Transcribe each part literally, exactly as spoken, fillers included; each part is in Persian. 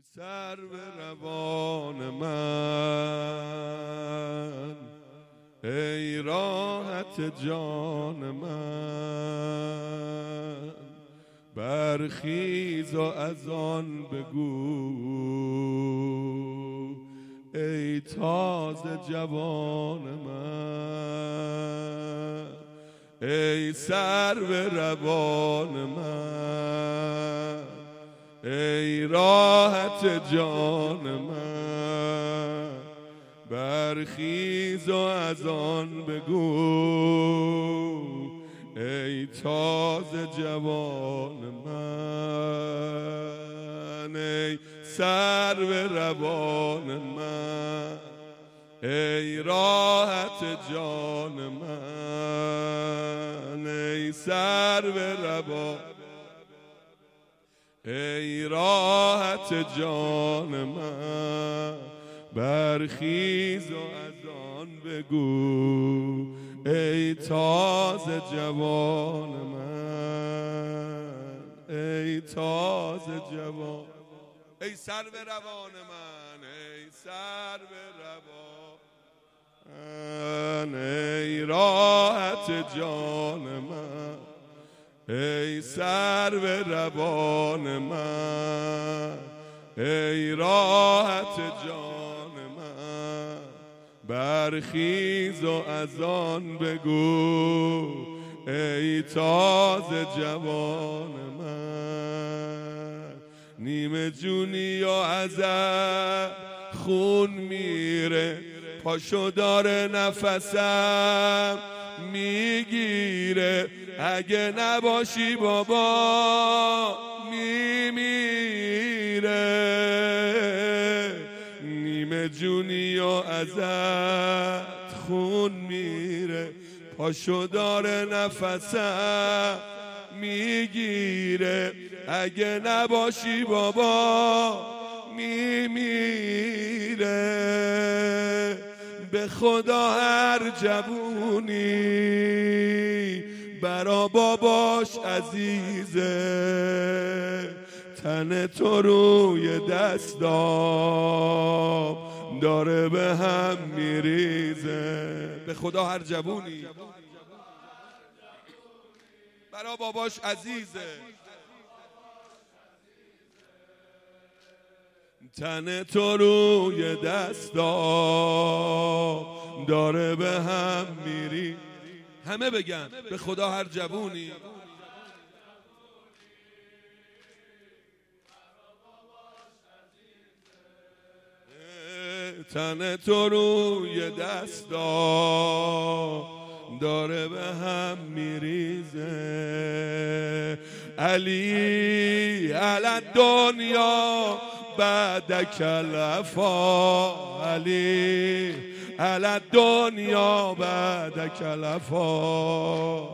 سر به روان من، ای راحت جان من، برخیز و از آن بگو ای تازه جوان من، ای سر به روان من، ای راحت جان من، برخیز و از آن بگو ای تازه جوان من، ای سر به روان من، ای راحت جان من، ای سر به روان، ای راحت جان من، برخیز و از آن بگو ای تازه جوان من، ای تازه جوان، ای سر به روان من، ای سر به روان من، ای راحت جان من، ای سر به روان من، ای راحت جان من، برخیز و از آن بگو ای تازه جوان من، نیمه جونی و ازت خون میره، پاشو داره نفسم میگیره، اگه نباشی بابا میمیره، نیمه جونی و ازت خون میره، پاشو داره نفسم میگیره، اگه نباشی بابا میمیره، به خدا هر جوونی برا باباش عزیزه، تن تو روی دستام داره به هم میریزه، به خدا هر جوونی برا باباش عزیزه، تن تو روی دستام داره به هم میری، همه بگن به خدا هر جوونی تن تو روی دستام داره به هم میریزه، علی علی دنیا بعدک الوفا، علی علی دنیا بعدک الوفا،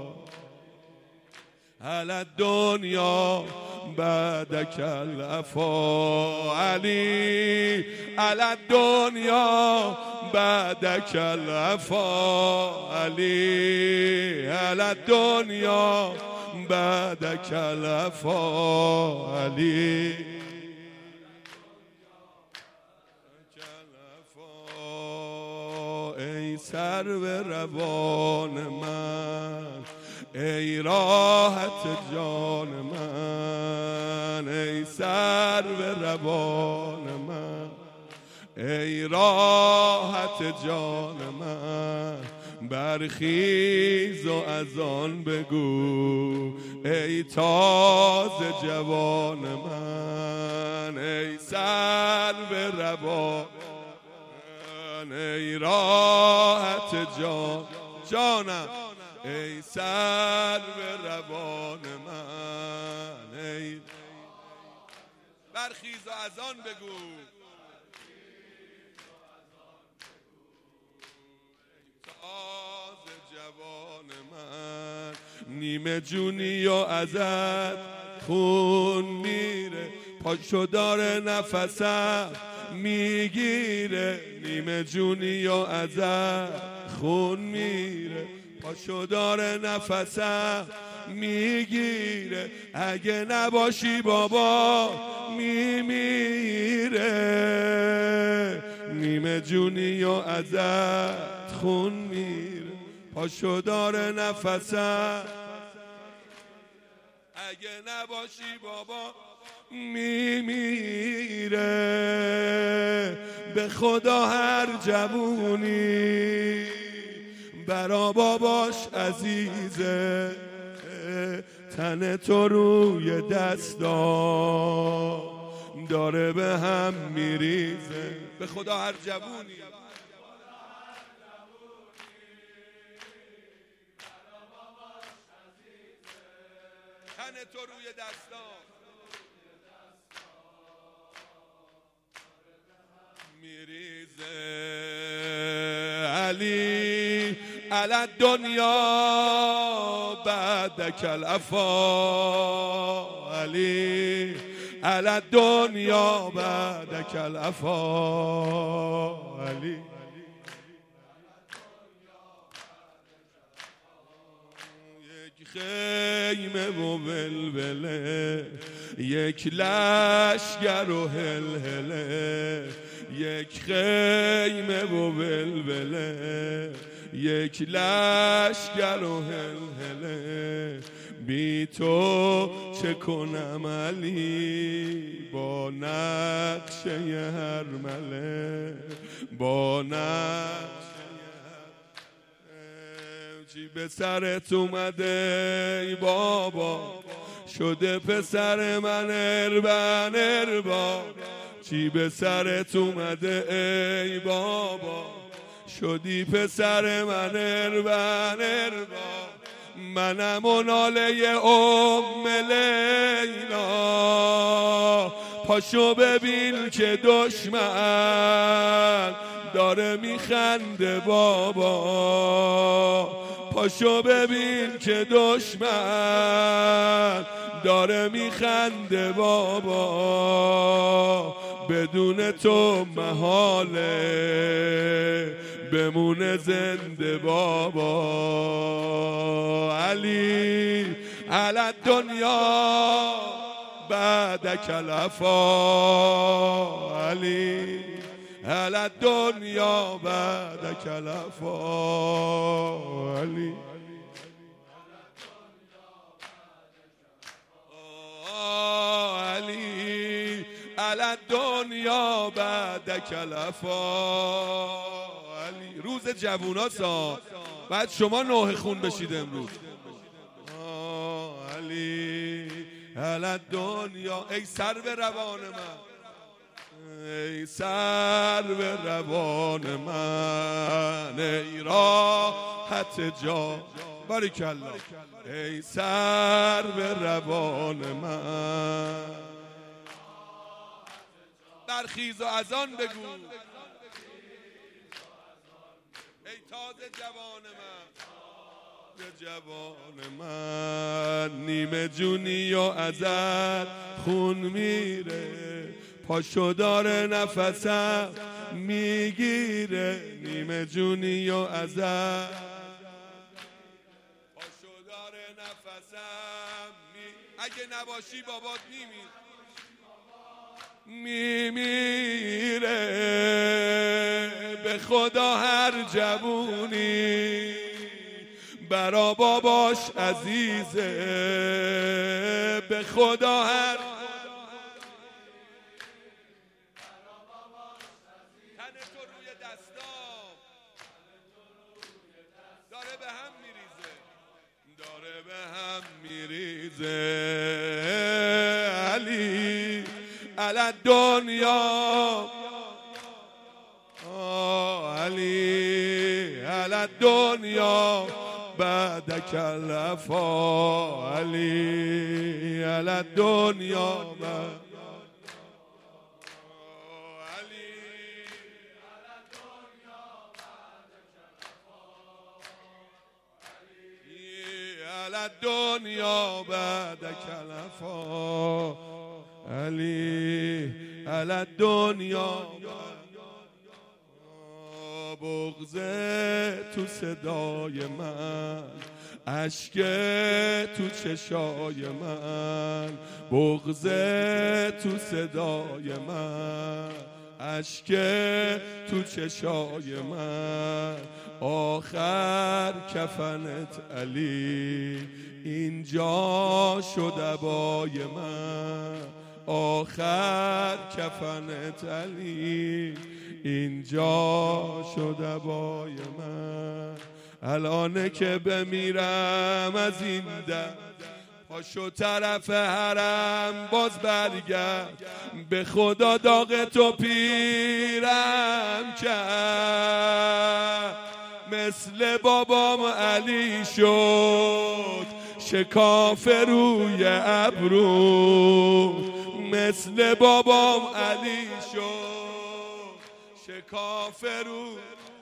علی دنیا بعدک الوفا، علی علی دنیا بعدک الوفا، علی علی دنیا بعدک الوفا، علی ای سر به روان من، ای راحت جان من، ای سر به روان من، ای راحت جان من، برخیز و از آن بگو ای تازه جوان من، ای سر به روان، ای راحت جان جانم، ای سر به روان من، ای برخیز و از آن بگو تازه جوان من، نیمه جونی و ازت خون میره، پاشو داره نفسم میگیره، نیمه جونی و ازت خون میره، پاشو داره نفسم میگیره، اگه نباشی بابا میمیره. نیمه جونی و ازت خون میره، پاشو داره نفسم، اگه نباشی بابا میمیره. به خدا هر جوونی برا باباش عزیزه، تن تو روی دستا داره به هم میریزه. به خدا هر جوونی تن تو روی دستا میریزه. علی علی دنیا بعدک العفا، علی علی دنیا بعدک العفا، علی یک خیمه و بلبله، یک لشگر و هلهله، یک خیمه و بلبله، یک لشگر و هلهله. بی تو چه کنم علی با نقشه هرمله، با نقشه چی به سرت اومده ای بابا، شده پسر من اربن اربا. چی به سرت اومده ای بابا، شدی پسر من اربن اربا. منم و ناله ام لیلا، پاشو ببین که دشمن داره میخنده بابا، پاشو ببین که دشمن داره میخنده بابا. بدون تو محاله بمونه زنده بابا. علی علی دنیا بعدک العفا، علی علی دنیا بعدک العفا، علی علی علی دنیا بعدک العفا. علی روز جووناسا، بعد شما نوح خون بشید امروز. علی علی دنیا ای سر به روان من، ای سر به روان من، ای راحت جا باریکالله، ای سر به روان من. برخیز و از آن بگو ای تازه جوان من، جوان من. نیمه جونی و ازت خون میره، پاشو داره نفسم میگیره. نیمه جونی و ازت پاشو داره نفسم می... اگه نباشی بابات میمیره، میمیره. به خدا هر جوونی برا باباش عزیزه، به خدا هر تن تو روی دستام داره به هم میریزه، داره به هم میریزه. علی علی دنیا، علی علی دنیا بعدک العفا، علی علی دنیا بعد علی دنیا بعدک العفا، علی علی دنیا. بغضه تو صدای من، اشک تو چشای من، بغضه تو صدای من، اشک تو چشای من، آخر کفنت علی اینجا شد عبای من، آخر کفنت علی اینجا شد عبای من. الان که بمیرم از این در، پاشو طرف حرم باز برگرد، به خدا داغ تو پیرم کرد. مثل بابام علی شد شکاف روی ابرو، مثل بابام علی شد شکاف روی،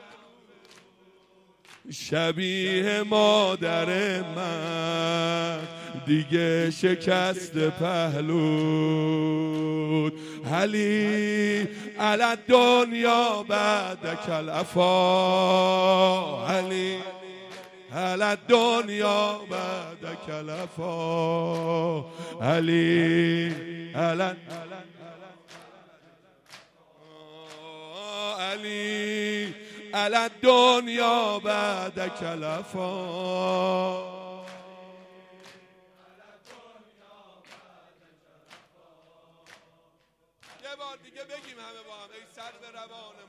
شبیه مادر من دیگه شکست پهلود. علی علی دنیا بعدک العفا، علی علی دنیا بعدک العفا، علی علی علی علی دنیا بعدک العفا. یه بار دیگه بگیم همه با هم، ای سرو روان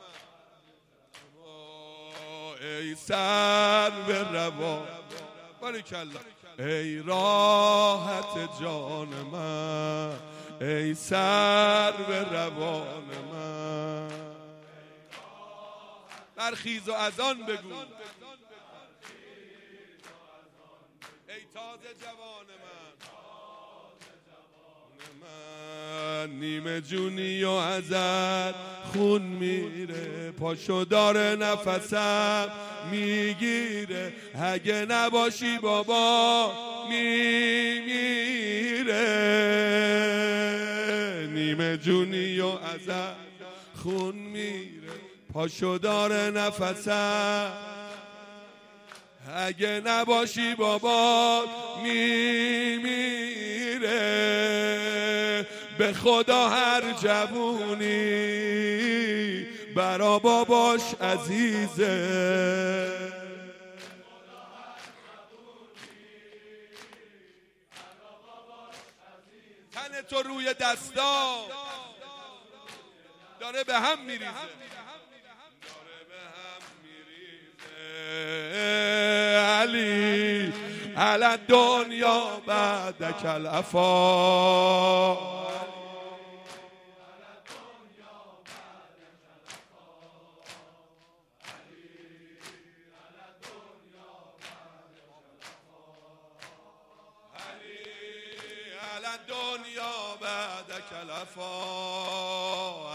من، ای سرو روان، باریکالله، ای راحت جان من، ای سرو روان من. برخیز و از آن بگو، ای تازه جوان من، من نیمه جونی و ازت خون میره، پاشو داره نفسم میگیره، اگه نباشی بابا میمیره. نیمه جونی و ازت خون میره، پاشو داره نفسم، اگه نباشی بابا میمیره. به خدا هر جوونی برا باباش عزیزه، تن تو روی دستا داره به هم میریزه، علی علی دنیا بعدک العفا، علی علی دنیا بعدک العفا.